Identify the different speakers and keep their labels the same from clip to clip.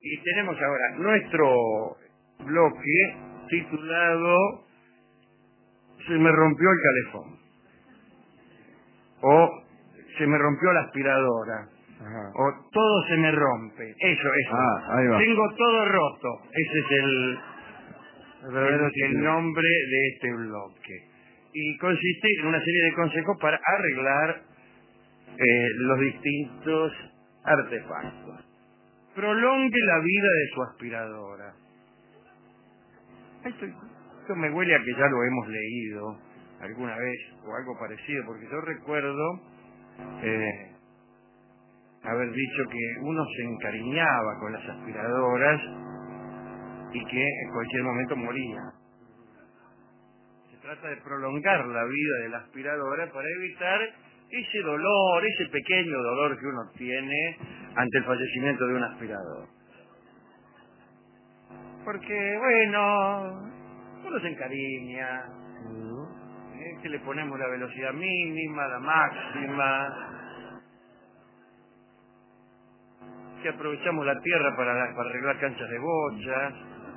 Speaker 1: Y tenemos ahora nuestro bloque titulado Se me rompió el calefón. O se me rompió la aspiradora.
Speaker 2: Ajá.
Speaker 1: O todo se me rompe. Eso.
Speaker 2: Ahí va.
Speaker 1: Tengo todo roto. Ese es el nombre de este bloque. Y consiste en una serie de consejos para arreglar los distintos artefactos. Prolongue la vida de su aspiradora. Esto me huele a que ya lo hemos leído alguna vez o algo parecido, porque yo recuerdo haber dicho que uno se encariñaba con las aspiradoras y que en cualquier momento moría. Se trata de prolongar la vida de la aspiradora para evitar ese dolor, ese pequeño dolor que uno tiene ante el fallecimiento de un aspirador. Porque, bueno, uno se encariña, que le ponemos la velocidad mínima, la máxima, que aprovechamos la tierra para arreglar canchas de bochas.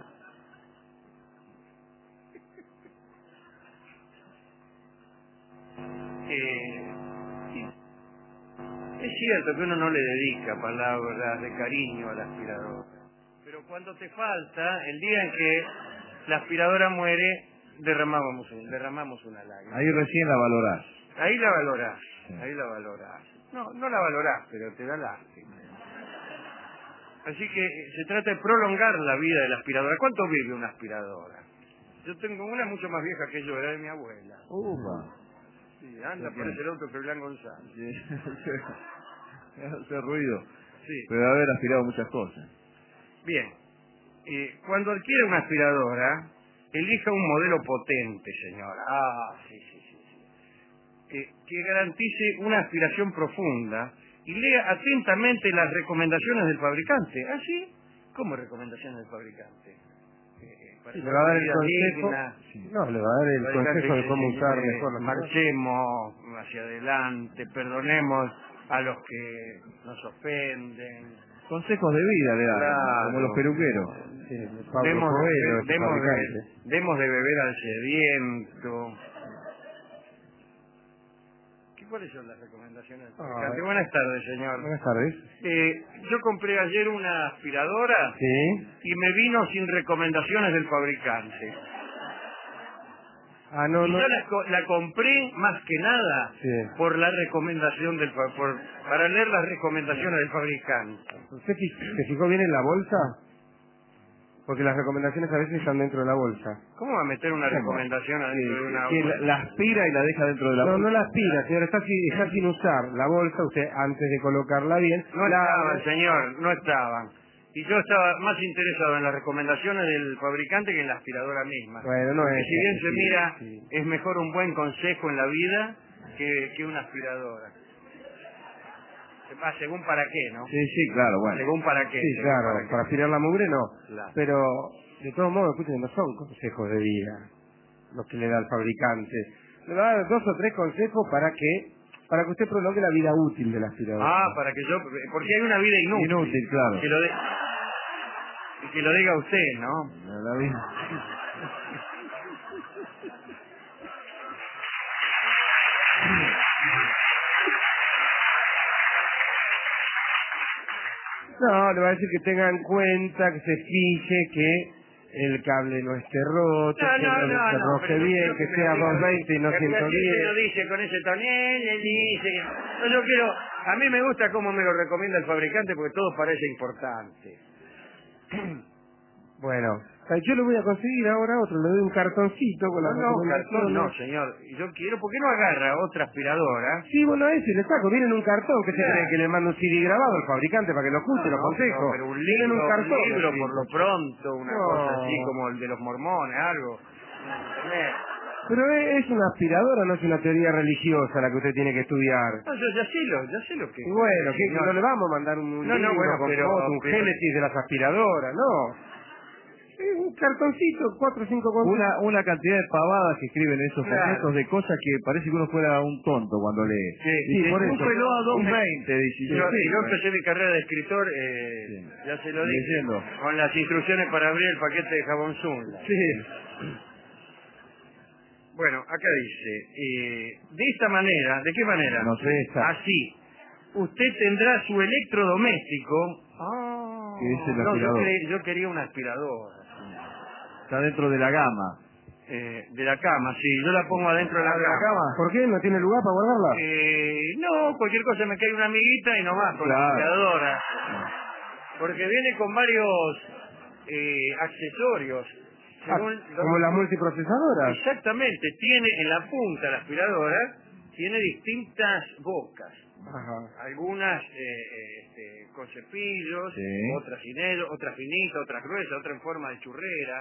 Speaker 1: Es cierto que uno no le dedica palabras de cariño a la aspiradora, pero cuando te falta, el día en que la aspiradora muere, derramamos una lágrima.
Speaker 2: Ahí recién la valorás.
Speaker 1: Ahí la valorás,
Speaker 2: sí.
Speaker 1: Ahí la valorás. No la valorás, pero te da lástima. Así que se trata de prolongar la vida de la aspiradora. ¿Cuánto vive una aspiradora? Yo tengo una mucho más vieja que yo, era de mi abuela. Sí, anda por ese auto que Blanc González.
Speaker 2: Sí. Hace ruido.
Speaker 1: Sí.
Speaker 2: Pero debe haber aspirado muchas cosas.
Speaker 1: Bien. Cuando adquiera una aspiradora, elija un modelo potente, señora. Sí. Que garantice una aspiración profunda y lea atentamente las recomendaciones del fabricante. ¿Ah, sí? ¿Cómo recomendaciones del fabricante?
Speaker 2: Sí, le va a dar el consejo. No, le va a dar el consejo de cómo usar mejor la
Speaker 1: marchemos hacia adelante, perdonemos a los que nos ofenden.
Speaker 2: Consejos de vida le dan,
Speaker 1: claro,
Speaker 2: como los peluqueros. Sí,
Speaker 1: demos de beber al sediento. ¿Cuáles son las recomendaciones del fabricante? Buenas tardes, señor.
Speaker 2: Buenas tardes.
Speaker 1: Yo compré ayer una aspiradora y me vino sin recomendaciones del fabricante.
Speaker 2: No.
Speaker 1: Yo la compré más que nada por la recomendación para leer las recomendaciones del fabricante.
Speaker 2: ¿Usted se fijó bien en la bolsa? Porque las recomendaciones a veces están dentro de la bolsa.
Speaker 1: ¿Cómo va a meter una recomendación adentro de una bolsa?
Speaker 2: La aspira y la deja dentro de la bolsa. No la aspira, señor. Está sin usar la bolsa. Usted, antes de colocarla bien...
Speaker 1: No estaban, señor, no estaban. Y yo estaba más interesado en las recomendaciones del fabricante que en la aspiradora misma.
Speaker 2: Bueno, no
Speaker 1: porque
Speaker 2: es...
Speaker 1: si bien se mira, es mejor un buen consejo en la vida que una aspiradora. Según para qué, ¿no?
Speaker 2: Sí, claro, bueno.
Speaker 1: Según para qué.
Speaker 2: Sí, claro, para aspirar la mugre no.
Speaker 1: Claro.
Speaker 2: Pero, de todos modos, escuchen, no son consejos de vida los que le da el fabricante. Le va a dar 2 o 3 consejos para que usted prolongue la vida útil de la aspiradora.
Speaker 1: Porque hay una vida inútil.
Speaker 2: Inútil, claro.
Speaker 1: Que lo diga usted, ¿no?
Speaker 2: La vida... No, le va a decir que tenga en cuenta, que se fije que el cable no esté roto, que se roje bien, que sea 220 y no 110.
Speaker 1: Se lo dice con ese tono, yo quiero, a mí me gusta cómo me lo recomienda el fabricante porque todo parece importante.
Speaker 2: Bueno, yo le voy a conseguir ahora otro, le doy un cartoncito con la
Speaker 1: cartón no, señor. Yo quiero, ¿por qué no agarra otra aspiradora? Sí,
Speaker 2: bueno, ese le saco, viene en un cartón, que se cree que le manda un CD grabado al fabricante para que lo escuche, lo consejo.
Speaker 1: No, pero un libro por lo pronto, una cosa así como el de los mormones, algo.
Speaker 2: Pero es una aspiradora, no es una teoría religiosa la que usted tiene que estudiar.
Speaker 1: No, yo ya sé lo que...
Speaker 2: Y bueno, que no le vamos a mandar un libro con foto, un génesis de las aspiradoras, no. Un cartoncito, 4 o 5 consejos.
Speaker 3: Una cantidad de pavadas que escriben esos
Speaker 1: Claro.
Speaker 3: objetos de cosas que parece que uno fuera un tonto cuando lee.
Speaker 1: Sí,
Speaker 3: por
Speaker 1: un
Speaker 3: eso.
Speaker 1: peló
Speaker 3: a 2.20, dice.
Speaker 1: Yo empecé mi carrera de escritor, ya se lo dije,
Speaker 3: Leyendo.
Speaker 1: con las instrucciones para abrir el paquete de jabón Zunla.
Speaker 3: Sí.
Speaker 1: Bueno, acá dice, de esta manera, ¿de qué manera?
Speaker 3: No sé, está.
Speaker 1: Así, usted tendrá su electrodoméstico.
Speaker 3: Que es el
Speaker 1: No,
Speaker 3: aspirador.
Speaker 1: yo quería una aspiradora.
Speaker 3: Está dentro de la gama.
Speaker 1: De la cama, sí, yo la pongo adentro de la cama.
Speaker 2: ¿Por qué? ¿No tiene lugar para guardarla?
Speaker 1: No, cualquier cosa me cae una amiguita y nomás con la aspiradora. Porque viene con varios accesorios.
Speaker 2: Como las multiprocesadoras.
Speaker 1: Exactamente, tiene en la punta la aspiradora, tiene distintas bocas.
Speaker 2: Ajá.
Speaker 1: Algunas con cepillos,
Speaker 3: Sí.
Speaker 1: otras sin ellos, otras finitas, otras gruesas, otras en forma de churrera.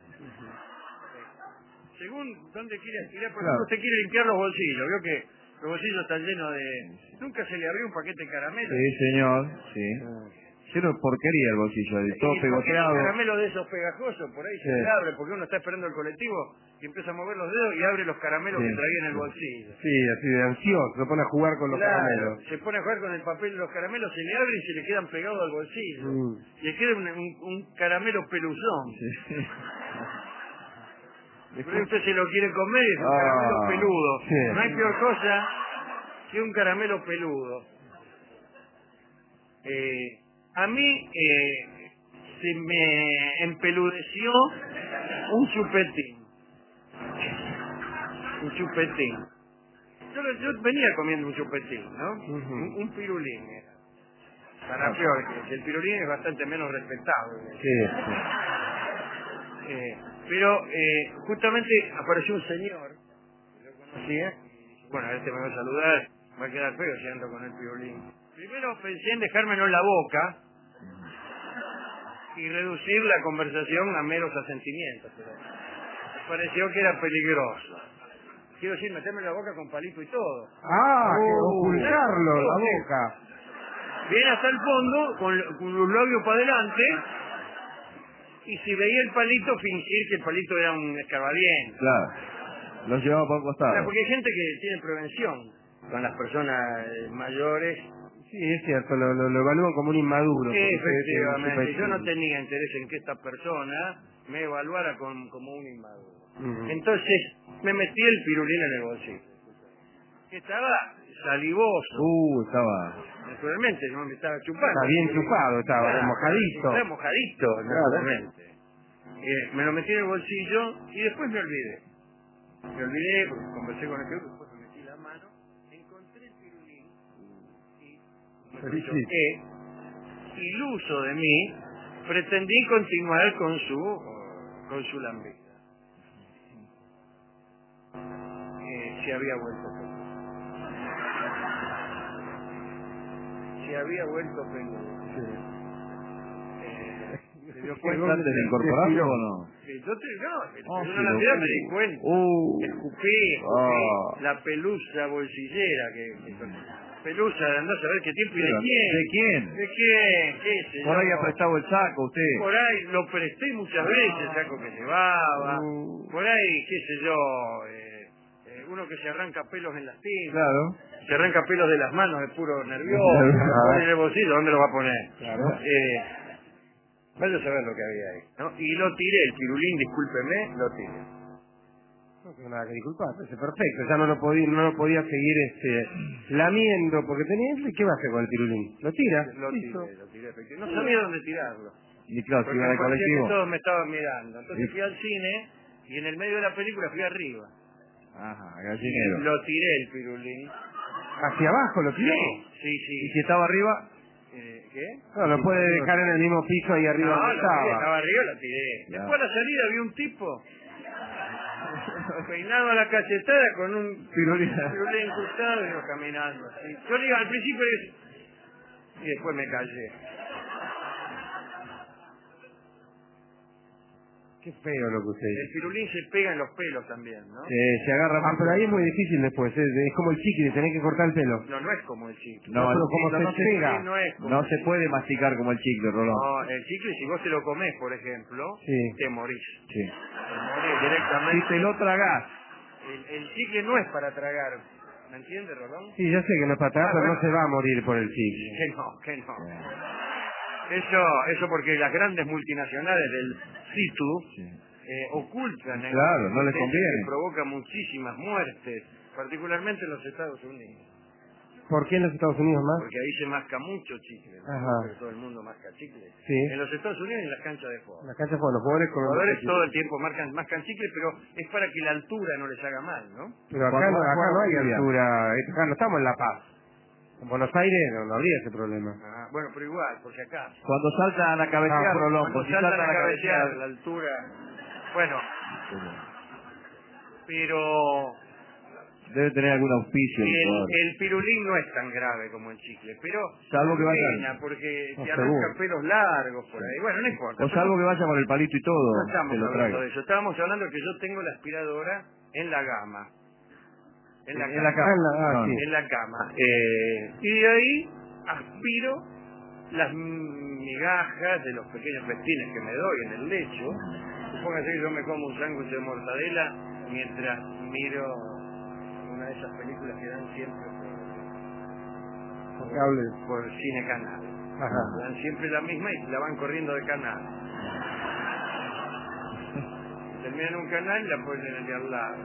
Speaker 1: Según dónde quiere aspirar, por ejemplo, usted quiere limpiar los bolsillos, veo que los bolsillos están llenos de... ¿Nunca se le abrió un paquete de caramelos?
Speaker 3: Sí, señor. Sí. Lleno de porquería el bolsillo, de todo pegoteado.
Speaker 1: Caramelo de esos pegajosos, por ahí se le abre, porque uno está esperando el colectivo y empieza a mover los dedos y abre los caramelos que traía en el bolsillo.
Speaker 2: Sí, así de ansioso, se pone a jugar con los caramelos.
Speaker 1: Se pone a jugar con el papel de los caramelos, se le abre y se le quedan pegados al bolsillo. Le queda un caramelo peluzón.
Speaker 3: Sí.
Speaker 1: Pero usted se lo quiere comer y es un caramelo peludo.
Speaker 2: Sí.
Speaker 1: No hay peor cosa que un caramelo peludo. A mí se me empeludeció un chupetín. Un chupetín. Yo venía comiendo un chupetín, ¿no? Un pirulín era. Para peor que el pirulín es bastante menos respetable.
Speaker 2: Sí.
Speaker 1: Pero justamente apareció un señor que yo conocía y bueno, este me va a saludar, va a quedar feo si ando con el pirulín. Primero pensé en dejármelo en la boca y reducir la conversación a meros asentimientos, pero me pareció que era peligroso. Quiero decir, meterme en la boca con palito y todo.
Speaker 2: Ocultarlo, la boca.
Speaker 1: Viene hasta el fondo, con los labios para adelante, y si veía el palito, fingir que el palito era un escarbadiente.
Speaker 3: Claro. Los llevaba por un costado.
Speaker 1: Porque hay gente que tiene prevención con las personas mayores.
Speaker 2: Sí, es cierto, lo evalúan como un inmaduro.
Speaker 1: Efectivamente, yo no tenía interés en que esta persona me evaluara como un inmaduro. Entonces me metí el pirulín en el bolsillo. Estaba salivoso.
Speaker 3: Estaba...
Speaker 1: Naturalmente, no me estaba chupando.
Speaker 2: Está bien chupado, estaba mojadito.
Speaker 1: Estaba mojadito, naturalmente. Me lo metí en el bolsillo y después me olvidé. Me olvidé, porque conversé con el pirulín, después me metí la mano, encontré el pirulín y, iluso de mí, pretendí continuar con su lambida. Se había vuelto peludo. Se había vuelto peludo.
Speaker 3: ¿Se dio cuenta antes de incorporarlo o no?
Speaker 1: En una Navidad me di cuenta. Escupí la pelusa bolsillera pelusa de andar a saber qué tiempo y de quién. ¿De quién? ¿Qué sé yo?
Speaker 3: Por ahí ha prestado el saco usted.
Speaker 1: Por ahí lo presté muchas veces, el saco que llevaba. Por ahí, qué sé yo, uno que se arranca pelos en las piernas.
Speaker 3: Claro.
Speaker 1: Se arranca pelos de las manos, de puro nervioso. Pone en el bolsillo, ¿dónde lo va a poner?
Speaker 2: Claro.
Speaker 1: Vaya a saber lo que había ahí, ¿no? Y lo tiré, el pirulín, discúlpeme, lo tiré.
Speaker 2: No tengo nada que disculpar, parece perfecto. Ya no lo podía seguir lamiendo, porque tenía... ¿Qué va a hacer con el pirulín? ¿Lo tira?
Speaker 1: Lo tiré, efectivamente. No sabía dónde tirarlo.
Speaker 3: Y claro, si
Speaker 1: porque
Speaker 3: iba de
Speaker 1: me parecía
Speaker 3: colectivo.
Speaker 1: que todos me estaban mirando. Entonces fui al cine y en el medio de la película fui arriba.
Speaker 3: Ajá, gallinero.
Speaker 1: Lo tiré el pirulín.
Speaker 2: ¿Hacia abajo lo tiró?
Speaker 1: Sí.
Speaker 3: ¿Y si estaba arriba?
Speaker 1: ¿Qué?
Speaker 2: No, lo puede dejar en el mismo piso ahí arriba donde
Speaker 1: estaba arriba, lo tiré.
Speaker 3: Claro.
Speaker 1: Después a la salida vi un tipo peinado a la cachetada con un pirulín incrustado y iba caminando así. Yo le iba al principio y después me callé.
Speaker 2: Qué feo lo que usted
Speaker 1: El
Speaker 2: dice.
Speaker 1: pirulín se pega en los pelos también, ¿no?
Speaker 3: Se agarra
Speaker 2: Ah,
Speaker 3: más.
Speaker 2: pero ahí es muy difícil después, es como el chicle, tenés que cortar el pelo.
Speaker 1: No, no es como el chicle.
Speaker 3: No,
Speaker 2: pero
Speaker 3: el
Speaker 2: como
Speaker 3: chicle
Speaker 2: se
Speaker 3: no se
Speaker 2: pega.
Speaker 1: No es como
Speaker 3: No
Speaker 1: el
Speaker 3: se
Speaker 1: chicle.
Speaker 3: puede masticar como el chicle, Rolón.
Speaker 1: No, el chicle, si vos te lo comés, por ejemplo,
Speaker 2: Sí.
Speaker 1: te morís.
Speaker 3: Sí.
Speaker 1: Te morís directamente.
Speaker 3: Si te lo tragás.
Speaker 1: El chicle no es para tragar. ¿Me entiendes, Rolón?
Speaker 2: Sí, ya sé que no es para atrás, pero
Speaker 1: bueno.
Speaker 2: no se va a morir por el chicle.
Speaker 1: Que no. Eso porque las grandes multinacionales del situ
Speaker 3: Sí.
Speaker 1: ocultan
Speaker 3: Claro, no les
Speaker 1: potencia
Speaker 3: conviene.
Speaker 1: que provoca muchísimas muertes, particularmente en los Estados Unidos.
Speaker 2: ¿Por qué en los Estados Unidos más?
Speaker 1: Porque ahí se masca mucho chicle, ¿no?
Speaker 2: Ajá.
Speaker 1: Porque todo el mundo masca chicle.
Speaker 2: Sí.
Speaker 1: En los Estados Unidos y en las canchas de fútbol.
Speaker 2: En las canchas con los jugadores
Speaker 1: Los
Speaker 2: con
Speaker 1: jugadores todo el tiempo mascan chicle, pero es para que la altura no les haga mal, ¿no?
Speaker 2: Pero acá no hay altura, acá no estamos en La Paz. En Buenos Aires no habría ese problema.
Speaker 1: Ah, bueno, pero igual, porque acá...
Speaker 3: Cuando saltan a cabecear, Rolón.
Speaker 1: Cuando
Speaker 3: Pues si
Speaker 1: saltan
Speaker 3: saltan
Speaker 1: a
Speaker 3: a
Speaker 1: cabecear,
Speaker 3: cabecear.
Speaker 1: la altura... Bueno, pero...
Speaker 3: Debe tener algún auspicio. el jugador.
Speaker 1: El pirulín no es tan grave como el chicle, pero
Speaker 3: Salvo que vaya-
Speaker 1: pena, porque
Speaker 2: No,
Speaker 1: te arranca
Speaker 2: seguro.
Speaker 1: pelos largos por ahí. Bueno, no importa.
Speaker 3: O salvo que vaya con el palito y todo.
Speaker 1: No estamos
Speaker 3: que lo
Speaker 1: hablando
Speaker 3: traiga.
Speaker 1: de eso. Estábamos hablando que yo tengo la aspiradora en la gama. En la
Speaker 3: En
Speaker 1: cama.
Speaker 3: la cama.
Speaker 2: Ah, sí.
Speaker 1: En la cama. Y de ahí aspiro las migajas de los pequeños festines que me doy en el lecho. Supóngase que yo me como un sándwich de mortadela mientras miro una de esas películas que dan siempre
Speaker 2: Cable.
Speaker 1: por Cine Canal.
Speaker 2: Ajá.
Speaker 1: Dan siempre la misma y la van corriendo de canal. Terminan un canal y la ponen en el de al lado.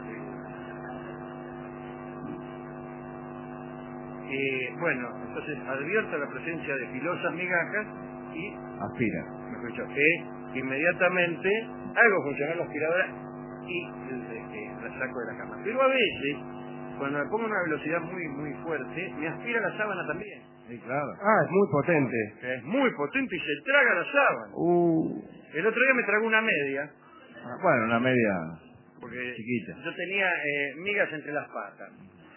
Speaker 1: Bueno, entonces advierto la presencia de filosas migajas y,
Speaker 3: Aspira.
Speaker 1: mejor dicho, inmediatamente hago funcionar la aspiradora y la saco de la cama. Pero a veces, cuando me pongo a una velocidad muy fuerte, me aspira la sábana también.
Speaker 3: Sí, claro.
Speaker 2: Ah, es muy potente.
Speaker 1: Es muy potente y se traga la sábana. El otro día me tragó una media,
Speaker 3: Bueno, una media
Speaker 1: porque
Speaker 3: chiquita.
Speaker 1: yo tenía migas entre las patas.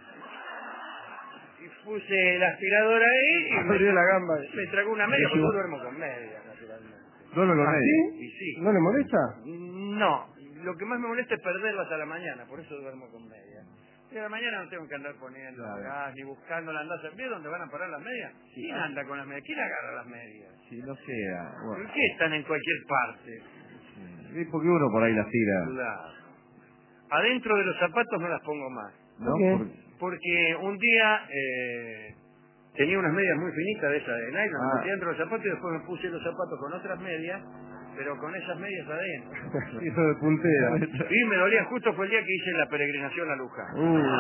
Speaker 1: Y puse la aspiradora ahí y
Speaker 2: Abrió la gamba.
Speaker 1: me tragó una media, porque yo duermo con media, naturalmente.
Speaker 3: Solo los
Speaker 2: ¿Ah,
Speaker 3: medios.
Speaker 2: sí?
Speaker 1: Y sí.
Speaker 2: ¿No le molesta?
Speaker 1: No, lo que más me molesta es perderlas a la mañana, por eso duermo con media. Y a la mañana no tengo que andar poniendo
Speaker 3: Claro.
Speaker 1: gas, ni buscando la andas. ¿Ves dónde van a parar las medias? ¿Quién anda con las medias? ¿Quién agarra las medias?
Speaker 3: Si no sea. Bueno.
Speaker 1: ¿Por qué están en cualquier parte?
Speaker 3: Sí, porque uno por ahí las tira.
Speaker 1: Claro. Adentro de los zapatos no las pongo más.
Speaker 3: ¿No?
Speaker 2: ¿Por qué?
Speaker 1: Porque un día tenía unas medias muy finitas de esas de nylon, las metí dentro de los zapatos y después me puse los zapatos con otras medias, pero con esas medias adentro.
Speaker 2: Hizo de puntera.
Speaker 1: Y me dolía, justo fue el día que hice la peregrinación a Luján.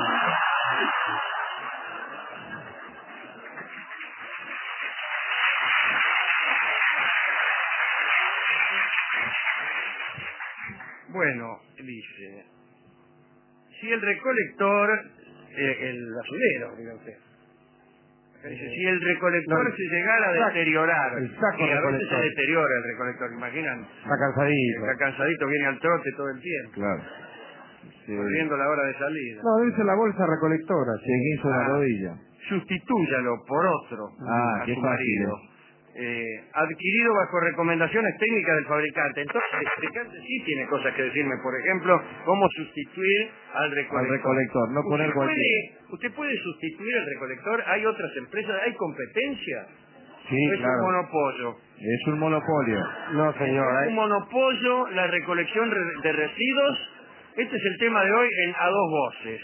Speaker 1: Bueno, dice, si el recolector, el basurero, diga usted, dice, si el recolector
Speaker 2: no,
Speaker 1: se llegara a deteriorar,
Speaker 2: el saco
Speaker 1: y a veces
Speaker 2: recolector.
Speaker 1: se deteriora el recolector, imaginan,
Speaker 2: Está cansadito.
Speaker 1: está cansadito, viene al trote todo el tiempo,
Speaker 3: Claro. Sí.
Speaker 1: corriendo la hora de salida.
Speaker 2: No, debe ser la bolsa recolectora.
Speaker 3: Se hizo la rodilla.
Speaker 1: Sustitúyalo por otro a
Speaker 3: qué
Speaker 1: su
Speaker 3: fácil,
Speaker 1: marido. Adquirido bajo recomendaciones técnicas del fabricante. Entonces el fabricante sí tiene cosas que decirme, por ejemplo, cómo sustituir al recolector.
Speaker 3: Al recolector, no poner cualquier.
Speaker 1: ¿Usted puede sustituir el recolector? ¿Hay otras empresas? ¿Hay competencia?
Speaker 3: Sí,
Speaker 1: ¿O es
Speaker 3: claro.
Speaker 1: un monopolio?
Speaker 3: Es un monopolio.
Speaker 2: No, señor.
Speaker 1: ¿Es un monopolio la recolección de residuos? Este es el tema de hoy a dos voces.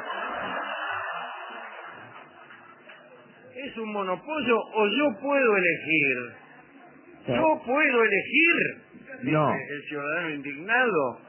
Speaker 1: ¿Es un monopolio o yo puedo elegir? ¿Yo puedo elegir?
Speaker 3: No.
Speaker 1: Dice el ciudadano indignado.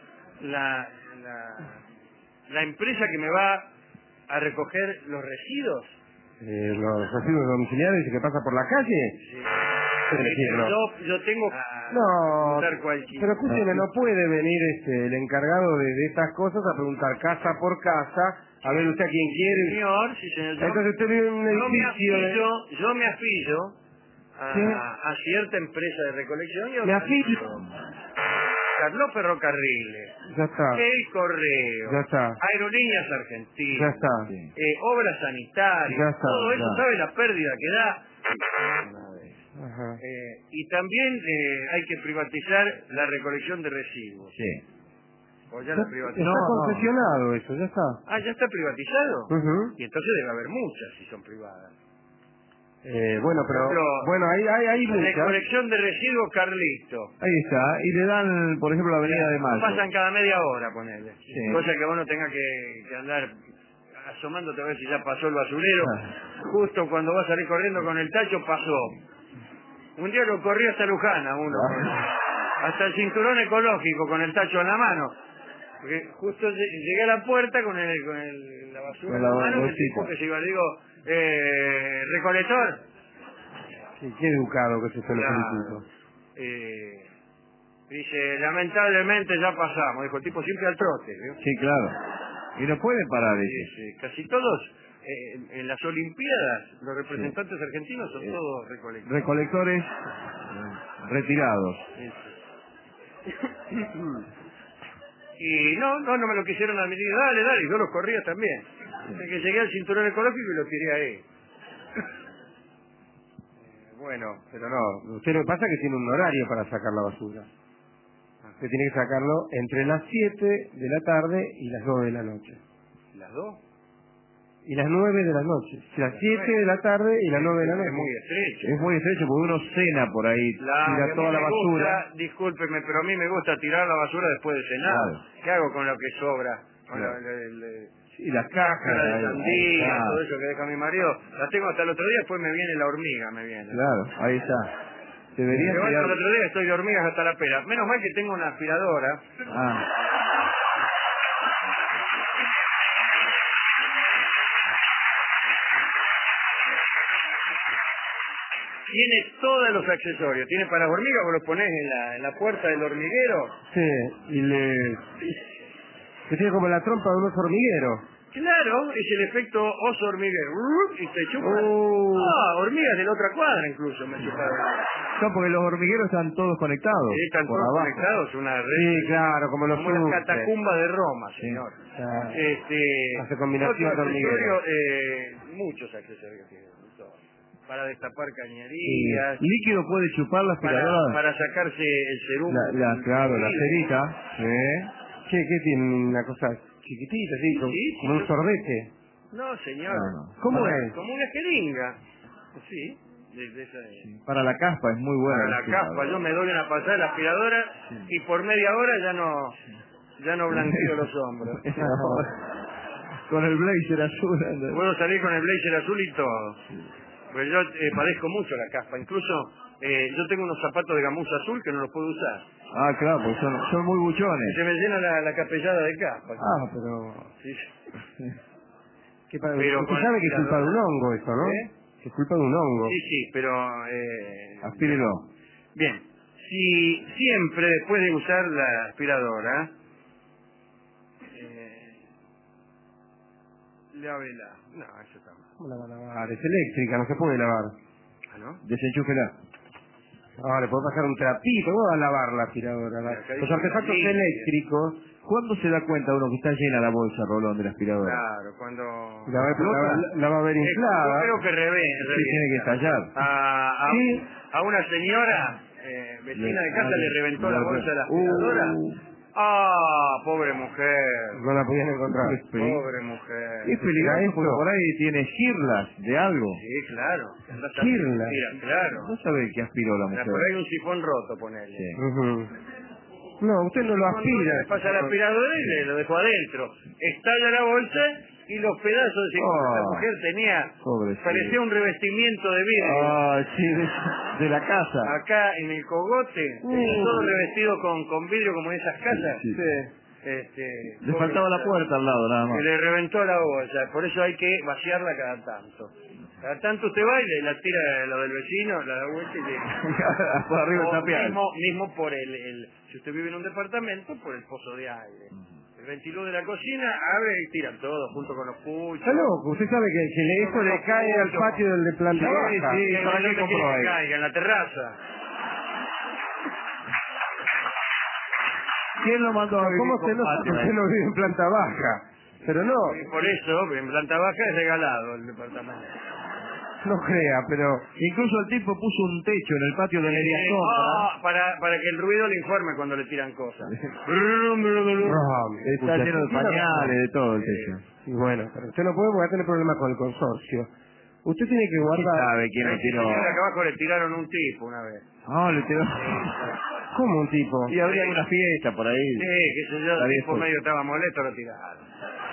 Speaker 1: La empresa que me va a recoger los residuos.
Speaker 2: Los residuos domiciliarios que pasa por la calle.
Speaker 1: Sí.
Speaker 2: Elegirlo.
Speaker 1: Yo tengo
Speaker 2: No,
Speaker 1: preguntar cualquiera.
Speaker 2: pero escúcheme, no puede venir el encargado de estas cosas a preguntar casa por casa, a ver usted a quién quiere.
Speaker 1: Señor, sí, señor.
Speaker 2: Entonces usted vive en un edificio.
Speaker 1: Yo me afillo
Speaker 2: ¿Sí?
Speaker 1: a cierta empresa de recolección y
Speaker 2: Me
Speaker 1: otra.
Speaker 2: afillo.
Speaker 1: Los ferrocarriles,
Speaker 2: Ya está.
Speaker 1: el correo,
Speaker 2: Ya está.
Speaker 1: Aerolíneas
Speaker 2: Ya
Speaker 1: Argentinas,
Speaker 2: está.
Speaker 1: obras sanitarias,
Speaker 2: Ya está,
Speaker 1: todo eso,
Speaker 2: ya.
Speaker 1: ¿sabe la pérdida que da?
Speaker 2: Ajá.
Speaker 1: Y también hay que privatizar la recolección de residuos.
Speaker 3: Sí.
Speaker 1: ¿O ya la
Speaker 2: Está
Speaker 1: privatizaron?
Speaker 2: concesionado eso, ya está.
Speaker 1: Ah, ¿ya está privatizado?
Speaker 2: Ujú.
Speaker 1: Y entonces debe haber muchas si son privadas.
Speaker 2: Bueno, pero...
Speaker 1: Por ejemplo,
Speaker 2: Bueno, hay muchas.
Speaker 1: recolección de residuos, Carlito.
Speaker 3: Ahí está. Y le dan, por ejemplo, la Avenida de Mayo.
Speaker 1: Pasan cada media hora, ponele.
Speaker 3: Sí.
Speaker 1: Cosa que uno tenga que andar asomándote a ver si ya pasó el basurero.
Speaker 3: Ah.
Speaker 1: Justo cuando va a salir corriendo con el tacho, pasó. Un día lo corrí hasta Lujana, uno. Hasta el cinturón ecológico con el tacho en la mano. Porque justo llegué a la puerta con la basura en la mano, el tipo que se iba, digo, recolector.
Speaker 2: Sí, qué educado que se lo
Speaker 1: Claro.
Speaker 2: felicito.
Speaker 1: Dice, lamentablemente ya pasamos. Dijo, el tipo siempre al trote. ¿Vio?
Speaker 3: Sí, claro. Y no pueden parar
Speaker 1: Sí,
Speaker 3: ellos.
Speaker 1: sí. Casi todos, en las Olimpiadas, los representantes argentinos son todos recolectores.
Speaker 3: Recolectores retirados.
Speaker 1: Y no me lo quisieron admitir. Dale, yo los corría también. Hasta que llegué al cinturón ecológico y lo tiré ahí.
Speaker 2: Bueno, pero no. Usted lo que pasa es que tiene un horario para sacar la basura. Usted tiene que sacarlo entre las 7 de la tarde y las 9 de la noche.
Speaker 1: ¿Las dos?
Speaker 2: Y las 9 de la noche. Las 7 de la tarde y las 9 de la noche.
Speaker 1: Es muy estrecho.
Speaker 3: Es muy estrecho porque uno cena por ahí,
Speaker 1: Que
Speaker 3: tira
Speaker 1: a mí
Speaker 3: toda la
Speaker 1: me
Speaker 3: basura.
Speaker 1: gusta, discúlpeme, pero a mí me gusta tirar la basura después de cenar.
Speaker 3: Claro.
Speaker 1: ¿Qué hago con lo que sobra? Con
Speaker 3: Claro.
Speaker 1: el
Speaker 3: Y las
Speaker 1: cáscara de
Speaker 3: cajas.
Speaker 1: sandía,
Speaker 3: Claro.
Speaker 1: todo eso que deja mi marido. Las tengo hasta el otro día, después me viene la hormiga, me viene.
Speaker 3: Claro, ahí está. Debería
Speaker 1: Pero
Speaker 3: tirar...
Speaker 1: el otro día estoy de hormigas hasta la pera. Menos mal que tengo una aspiradora.
Speaker 3: Ah,
Speaker 1: Tiene todos los accesorios. Tiene para hormigas, vos lo pones en la puerta del hormiguero.
Speaker 2: Sí, y le... Que tiene como la trompa de un oso hormiguero.
Speaker 1: Claro, es el efecto oso hormiguero. Y te chupan. Hormigas de la otra cuadra incluso me chuparon.
Speaker 3: no, porque los hormigueros están todos conectados.
Speaker 1: Sí, están
Speaker 3: por
Speaker 1: todos
Speaker 3: abajo.
Speaker 1: conectados, una red.
Speaker 2: Sí, claro, como los
Speaker 1: Como las
Speaker 2: subtes.
Speaker 1: catacumbas de Roma, señor.
Speaker 2: Claro.
Speaker 1: Este,
Speaker 2: Hace combinación
Speaker 1: otro
Speaker 2: de hormiguero.
Speaker 1: accesorio, muchos accesorios tiene. Todos. Para destapar cañerías.
Speaker 3: Líquido puede chupar la aspiradora.
Speaker 1: Para sacarse el cerumen.
Speaker 3: Claro, la cerita. Sí.
Speaker 2: ¿Qué tiene? Una cosa chiquitita, así, como un sorbete.
Speaker 1: No, señor.
Speaker 3: No.
Speaker 2: ¿Cómo
Speaker 3: Para-
Speaker 2: es?
Speaker 1: Como una jeringa. Sí, de esa...
Speaker 3: Para la caspa es muy buena.
Speaker 1: Para la
Speaker 3: aspiradora.
Speaker 1: caspa, yo me doy una pasada de la aspiradora y por media hora ya no blanqueo los hombros.
Speaker 3: Con el blazer azul. anda.
Speaker 1: Puedo salir con el blazer azul y todo. Pues yo padezco mucho la caspa. Incluso yo tengo unos zapatos de gamuza azul que no los puedo usar.
Speaker 3: Ah, claro, porque son muy buchones.
Speaker 1: Se me llena la capellada de caspa.
Speaker 2: Ah, pero...
Speaker 1: Sí.
Speaker 2: Pero usted sabe que es culpa de un hongo eso, ¿no? Que es culpa de un hongo.
Speaker 1: Sí, pero...
Speaker 3: Aspírelo.
Speaker 1: Bien. Si siempre después de usar la aspiradora... lávela. No, eso está mal.
Speaker 2: ¿Cómo la va a lavar? Es eléctrica, no se puede lavar.
Speaker 1: ¿Ah, no?
Speaker 3: Desenchúfela.
Speaker 2: Ahora, le puedo pasar un trapito, ¿cómo va a lavar la aspiradora?
Speaker 1: Acá
Speaker 2: Los
Speaker 1: dice
Speaker 2: artefactos
Speaker 1: limpia.
Speaker 2: eléctricos...
Speaker 3: ¿Cuándo se da cuenta uno que está llena la bolsa, Rolón, de la aspiradora?
Speaker 1: Claro, cuando...
Speaker 2: La va a ver inflada.
Speaker 1: Yo creo que
Speaker 3: Sí, tiene que estallar.
Speaker 1: A una señora vecina de casa le reventó la bolsa de la aspiradora. Pobre mujer.
Speaker 2: No la podían encontrar.
Speaker 1: Pobre mujer.
Speaker 3: Es peligroso porque por ahí tiene girlas de algo.
Speaker 1: Sí, claro.
Speaker 2: Girlas.
Speaker 1: Mira, claro.
Speaker 3: No sabe qué aspiró la mujer.
Speaker 1: Por ahí un sifón roto, ponele.
Speaker 3: Sí.
Speaker 2: Ujú. No, usted no lo aspira.
Speaker 1: Le pasa la aspiradora y lo dejó adentro. Estalla la bolsa y los pedazos de esa mujer tenía...
Speaker 3: Pobrecito.
Speaker 1: Parecía un revestimiento de vidrio.
Speaker 3: Ah, sí, de la casa.
Speaker 1: Acá en el cogote, todo revestido con vidrio como en esas casas.
Speaker 3: Sí. Le
Speaker 1: pobre
Speaker 3: faltaba la
Speaker 1: mujer.
Speaker 3: puerta al lado, nada más.
Speaker 1: Y le reventó la bolsa. Por eso hay que vaciarla cada tanto. Cada tanto usted va y la tira lo del vecino, la da vuelta y le...
Speaker 3: Por arriba
Speaker 1: O
Speaker 3: está tapial.
Speaker 1: mismo por si usted vive en un departamento, por el pozo de aire. El ventiló de la cocina, abre y tira todo, junto con los puchos.
Speaker 2: Está loco, usted sabe que eso le cae al patio del de planta baja.
Speaker 3: sí.
Speaker 1: ¿Para qué compró ahí? Caiga en la terraza.
Speaker 3: ¿Quién lo mandó a vivir
Speaker 2: ¿Cómo
Speaker 3: con
Speaker 2: se nota que usted no vive en planta baja? Pero no.
Speaker 1: Y por eso, en planta baja es regalado el departamento.
Speaker 2: No crea, pero...
Speaker 3: Incluso el tipo puso un techo en el patio de media sombra.
Speaker 1: Para que el ruido le informe cuando le tiran cosas.
Speaker 3: Está lleno de pañales, de todo el techo.
Speaker 2: Y bueno, pero usted no puede porque va a tener problemas con el consorcio. Usted tiene que
Speaker 3: ¿Quién
Speaker 2: guardar...
Speaker 3: sabe quién le tiró?
Speaker 1: Acá abajo le tiraron un tipo una vez.
Speaker 3: No, le tiró.
Speaker 2: ¿Cómo un tipo?
Speaker 3: Y habría una fiesta por ahí.
Speaker 1: Sí, qué sé yo, el tipo medio estaba molesto, lo tiraron.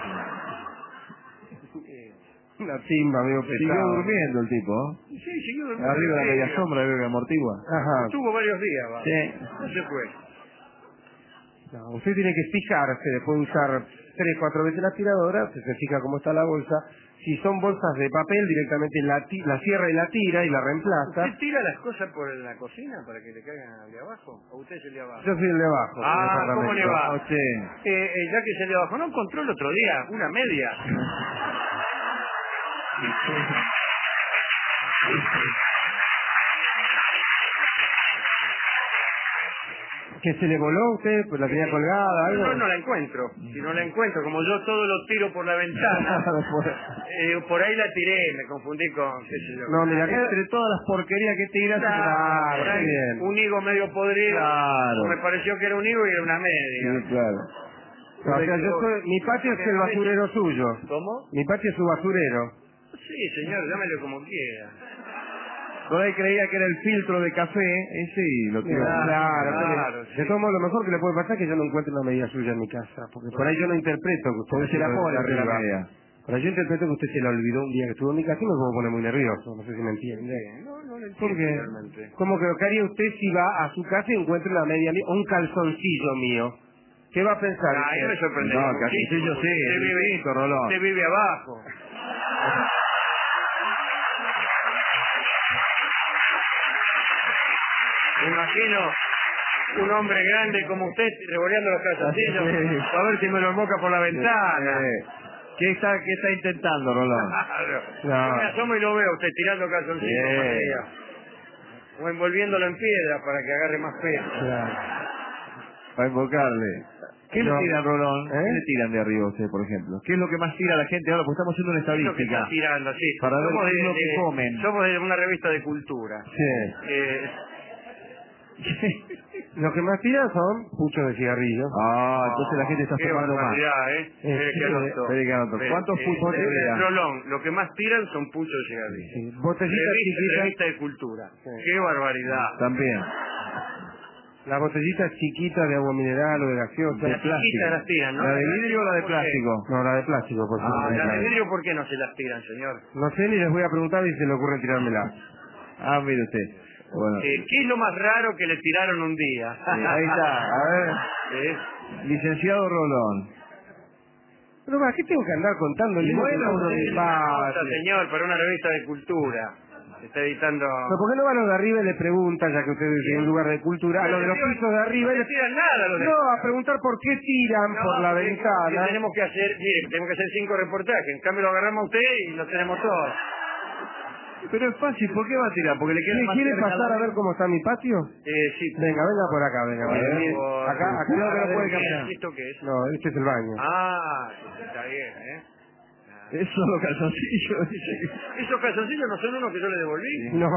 Speaker 2: Una timba, amigo, pesado.
Speaker 3: Siguió durmiendo el tipo.
Speaker 1: Sí, siguió durmiendo.
Speaker 3: Arriba de la media sombra, veo que amortigua.
Speaker 2: Ajá.
Speaker 1: Estuvo varios días, va.
Speaker 3: Sí.
Speaker 1: No se fue.
Speaker 2: No, usted tiene que fijarse, después de usar 3, 4 veces la aspiradora, se fija cómo está la bolsa. Si son bolsas de papel, directamente la cierra y la tira y la reemplaza.
Speaker 1: ¿Usted tira las cosas por la cocina para que le caigan al de abajo? ¿O usted es el de abajo?
Speaker 2: Yo soy el de abajo.
Speaker 1: Ah, ¿cómo le va?
Speaker 3: No, sí.
Speaker 1: Ya que es el de abajo, ¿no encontró el otro día una media?
Speaker 2: ¿Que se le voló a usted? Pues la tenía colgada, algo.
Speaker 1: No la encuentro. Si no la encuentro, como yo todo lo tiro por la ventana, por ahí la tiré, me confundí con, qué sé yo.
Speaker 2: No, mira,
Speaker 3: Entre todas las porquerías que tiras,
Speaker 2: Claro,
Speaker 1: Por ahí,
Speaker 2: bien.
Speaker 1: un higo medio podrido.
Speaker 3: Claro.
Speaker 1: Me pareció que era un higo y era una media.
Speaker 3: Sí, claro.
Speaker 2: O sea, mi patio es el basurero suyo.
Speaker 1: ¿Cómo?
Speaker 2: Mi patio es su basurero.
Speaker 1: Sí, señor, llámelo como quiera.
Speaker 3: Por ahí creía que era el filtro de café, ese y lo tiró.
Speaker 2: Claro.
Speaker 1: sí.
Speaker 2: De todos modos, lo mejor que le puede pasar es que yo no encuentre una medida suya en mi casa. Porque por ahí yo no interpreto que usted
Speaker 3: Se la pone
Speaker 2: de
Speaker 3: arriba.
Speaker 2: arriba.
Speaker 3: Media.
Speaker 2: Pero yo interpreto que usted se la olvidó un día que estuvo en mi casa y me puedo poner muy nervioso. No sé si me entiende.
Speaker 1: No lo entiendo
Speaker 2: Porque,
Speaker 1: realmente.
Speaker 2: ¿cómo que qué haría usted si va a su casa y encuentra una media mía, un calzoncillo mío? ¿Qué va a pensar?
Speaker 1: Ahí me sorprende.
Speaker 3: No, calzoncillo sí, es distinto, Rolón.
Speaker 1: Usted vive abajo. Me imagino un hombre grande como usted revoleando los calzoncillos.
Speaker 3: Sí.
Speaker 1: A ver si me lo moca por la ventana.
Speaker 3: ¿Qué está intentando, Rolón?
Speaker 1: Claro.
Speaker 2: No.
Speaker 1: Yo me asomo y lo veo usted tirando calzoncillos.
Speaker 3: Sí.
Speaker 1: María. O envolviéndolo en piedra para que agarre más peso.
Speaker 2: Claro.
Speaker 3: Para invocarle. ¿Qué
Speaker 2: No.
Speaker 3: le tiran, Rolón?
Speaker 2: ¿Eh?
Speaker 3: ¿Qué le tiran de arriba a usted, por ejemplo? ¿Qué es lo que más tira la gente ahora? Porque estamos haciendo una
Speaker 1: Es lo que
Speaker 3: estadística.
Speaker 1: está tirando, sí.
Speaker 3: Para ver
Speaker 1: Somos
Speaker 3: qué es lo que comen.
Speaker 1: Somos de una revista de cultura.
Speaker 2: Sí. Lo que más tiran son puchos de cigarrillos.
Speaker 3: Entonces la gente está
Speaker 1: qué
Speaker 3: fumando más.
Speaker 1: barbaridad, ¿eh? Espere que anoto.
Speaker 3: Espere que anoto. ¿Cuántos puchos te tiran?
Speaker 1: Rolón, lo que más tiran son puchos de cigarrillos.
Speaker 2: Sí. Botellitas chiquitas.
Speaker 1: Revista de cultura.
Speaker 2: Sí.
Speaker 1: Qué barbaridad.
Speaker 3: También.
Speaker 2: Las botellitas chiquitas de agua mineral o de gaseosa.
Speaker 1: Las chiquitas las tiran, ¿no?
Speaker 3: ¿La de vidrio o la de
Speaker 1: ¿Por qué?
Speaker 3: plástico?
Speaker 2: No, la de plástico, por favor.
Speaker 1: Las de vidrio, ¿por qué no se las tiran, señor?
Speaker 2: No sé, ni les voy a preguntar si se le ocurre tirármela.
Speaker 3: Mire usted. Bueno.
Speaker 1: ¿Qué es lo más raro que le tiraron un día?
Speaker 3: Ahí está. A ver.
Speaker 1: ¿Eh?
Speaker 3: Licenciado Rolón.
Speaker 2: Pero ¿para qué tengo que andar contando el
Speaker 3: Bueno,
Speaker 2: libro de
Speaker 1: Es una nota, señor, para una revista de cultura. Está editando...
Speaker 2: Pero ¿por qué no va a los de arriba y le pregunta, ya que usted es en un lugar de cultura, a los de los pisos de arriba y
Speaker 1: No
Speaker 2: le...
Speaker 1: tiran nada los de...
Speaker 2: No, a preguntar por qué tiran
Speaker 1: No,
Speaker 2: por la
Speaker 1: porque
Speaker 2: ventana.
Speaker 1: tenemos que hacer, mire, tenemos que hacer 5 reportajes. En cambio lo agarramos a usted y lo tenemos todo.
Speaker 3: Pero es fácil, ¿por qué va a tirar? Porque le queda más
Speaker 2: ¿Quiere
Speaker 3: cerca
Speaker 2: pasar
Speaker 3: la-
Speaker 2: a ver cómo está mi patio?
Speaker 1: Sí.
Speaker 2: Venga, venga por acá, venga.
Speaker 3: A ver,
Speaker 2: mire.
Speaker 1: por-
Speaker 2: Acá,
Speaker 3: Cuidado que no puede
Speaker 2: acá.
Speaker 3: caminar.
Speaker 1: ¿Esto qué es?
Speaker 2: No, este es el baño.
Speaker 1: Ah, está bien, ¿eh?
Speaker 3: Eso es lo calzoncillo, dice.
Speaker 1: Esos calzoncillos no son unos que yo le devolví.
Speaker 2: No.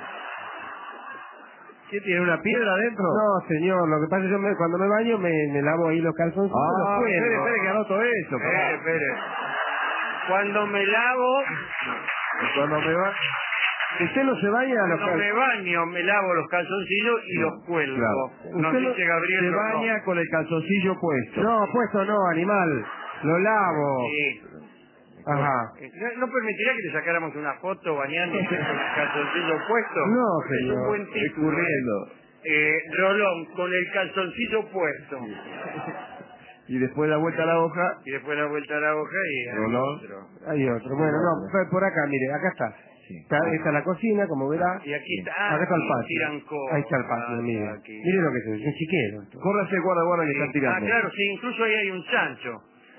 Speaker 3: ¿Qué tiene, una piedra adentro?
Speaker 2: No, señor, lo que pasa es que cuando me baño me lavo ahí los calzoncillos. los cuelgo.
Speaker 3: espere que anoto eso.
Speaker 1: Espere. Cuando me lavo,
Speaker 3: Cuando me va...
Speaker 2: Usted no se baña a los
Speaker 1: cuando me
Speaker 2: calzoncillos.
Speaker 1: baño, me lavo los calzoncillos y los cuelgo.
Speaker 3: Claro.
Speaker 1: Nos
Speaker 2: Usted
Speaker 1: dice Gabriel
Speaker 3: Se
Speaker 1: Rolón.
Speaker 3: baña con el calzoncillo puesto.
Speaker 2: No, puesto no, animal. Lo lavo.
Speaker 1: Sí.
Speaker 2: Ajá.
Speaker 1: ¿No permitiría que le sacáramos una foto bañándose con el calzoncillo puesto?
Speaker 2: No,
Speaker 1: Porque es un
Speaker 2: señor.
Speaker 1: buen título.
Speaker 3: Escurriendo.
Speaker 1: Rolón, con el calzoncillo puesto.
Speaker 3: Y después da vuelta a la hoja.
Speaker 1: Y después la vuelta a la hoja y hay
Speaker 3: Rolón.
Speaker 1: otro.
Speaker 2: Hay otro. Bueno, no, por acá, mire, acá está.
Speaker 3: Sí.
Speaker 2: Está la cocina, como verá.
Speaker 1: Y aquí está.
Speaker 2: Acá está el
Speaker 1: aquí
Speaker 2: patio.
Speaker 1: tiran cosas.
Speaker 2: Ahí está el patio, mire.
Speaker 1: Aquí.
Speaker 2: Mire lo que es, un chiquero. esto.
Speaker 3: Córrase, guarda que están tirando.
Speaker 1: Claro, sí, incluso ahí hay un chancho.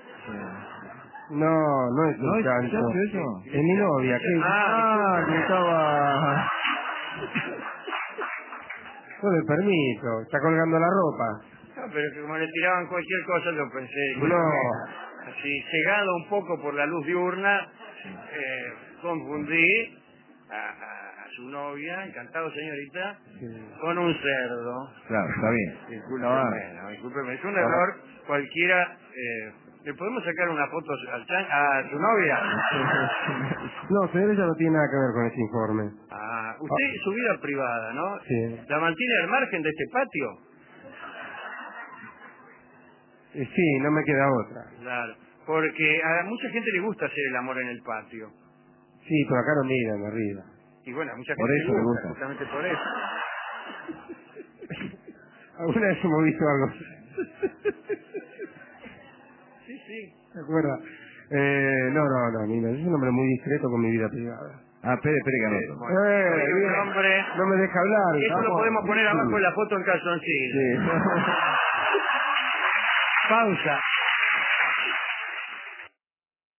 Speaker 2: No, no es
Speaker 3: ¿No
Speaker 2: un
Speaker 3: es
Speaker 2: chancho.
Speaker 3: chancho eso?
Speaker 2: Es mi novia. ¿Qué?
Speaker 3: Que estaba...
Speaker 2: No le permito. Está colgando la ropa.
Speaker 1: No, pero que como le tiraban cualquier cosa, yo pensé.
Speaker 2: No.
Speaker 1: Así, cegado un poco por la luz diurna, confundí. a su novia, encantado señorita,
Speaker 2: Sí.
Speaker 1: con un cerdo.
Speaker 3: Claro, está bien.
Speaker 1: Discúlpeme, no, discúlpeme, es un error cualquiera. ¿Le podemos sacar una foto a su novia?
Speaker 2: No, señor, ella no tiene nada que ver con este informe.
Speaker 1: Usted, su vida privada, ¿no?
Speaker 2: Sí.
Speaker 1: ¿La mantiene al margen de este patio?
Speaker 2: Sí, no me queda otra.
Speaker 1: Claro, porque a mucha gente le gusta hacer el amor en el patio.
Speaker 2: Sí, pero acá no miran arriba.
Speaker 1: Y bueno, a mucha
Speaker 3: Por
Speaker 1: gente
Speaker 3: eso
Speaker 1: le
Speaker 3: le
Speaker 1: gusta,
Speaker 3: gusta.
Speaker 1: justamente por eso.
Speaker 2: ¿Alguna vez hemos visto algo?
Speaker 1: Sí.
Speaker 2: ¿Se acuerda? No, Nino, yo soy un hombre muy discreto con mi vida privada.
Speaker 3: Espere que anoto.
Speaker 1: Bueno, soy un
Speaker 2: Bien.
Speaker 1: hombre...
Speaker 2: No me deja hablar.
Speaker 1: Eso lo podemos poner abajo en la foto en calzoncillo.
Speaker 2: Sí.
Speaker 1: Pausa.